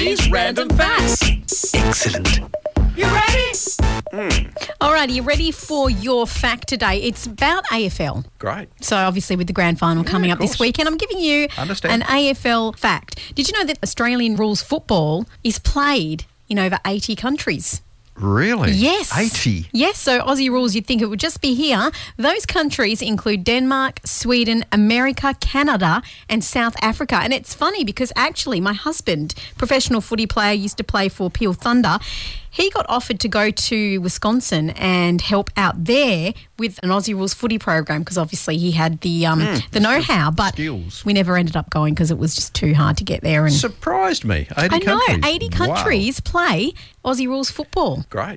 Aussie's Random Facts. Excellent. You ready? All right, are you ready for your fact today? It's about AFL. Great. So obviously with the grand final coming of up this course. weekend, I'm giving you Understand. an AFL fact. Did you know that Australian rules football is played in over 80 countries? Really? Yes. 80? Yes, so Aussie rules, you'd think it would just be here. Those countries include Denmark, Sweden, America, Canada and South Africa. And it's funny because actually my husband, professional footy player, used to play for Peel Thunder. He got offered to go to Wisconsin and help out there with an Aussie Rules footy program because obviously he had the know-how. But skills. we never ended up going because it was just too hard to get there. And Surprised me. 80 I know, countries. 80 countries play Aussie Rules football. Wow. Great.